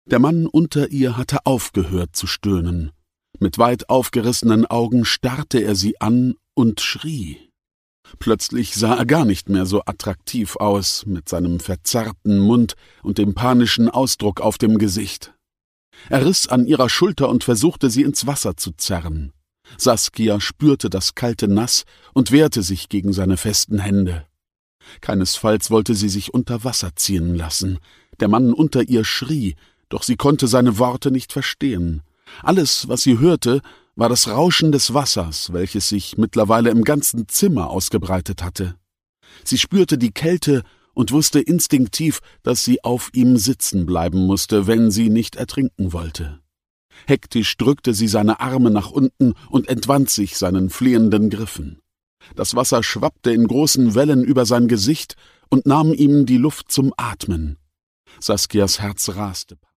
Der Mann unter ihr hatte aufgehört zu stöhnen. Mit weit aufgerissenen Augen starrte er sie an und schrie. Plötzlich sah er gar nicht mehr so attraktiv aus, mit seinem verzerrten Mund und dem panischen Ausdruck auf dem Gesicht. Er riss an ihrer Schulter und versuchte, sie ins Wasser zu zerren. Saskia spürte das kalte Nass und wehrte sich gegen seine festen Hände. Keinesfalls wollte sie sich unter Wasser ziehen lassen. Der Mann unter ihr schrie, doch sie konnte seine Worte nicht verstehen. Alles, was sie hörte, war das Rauschen des Wassers, welches sich mittlerweile im ganzen Zimmer ausgebreitet hatte. Sie spürte die Kälte und wusste instinktiv, dass sie auf ihm sitzen bleiben musste, wenn sie nicht ertrinken wollte. Hektisch drückte sie seine Arme nach unten und entwand sich seinen flehenden Griffen. Das Wasser schwappte in großen Wellen über sein Gesicht und nahm ihm die Luft zum Atmen. Saskias Herz raste.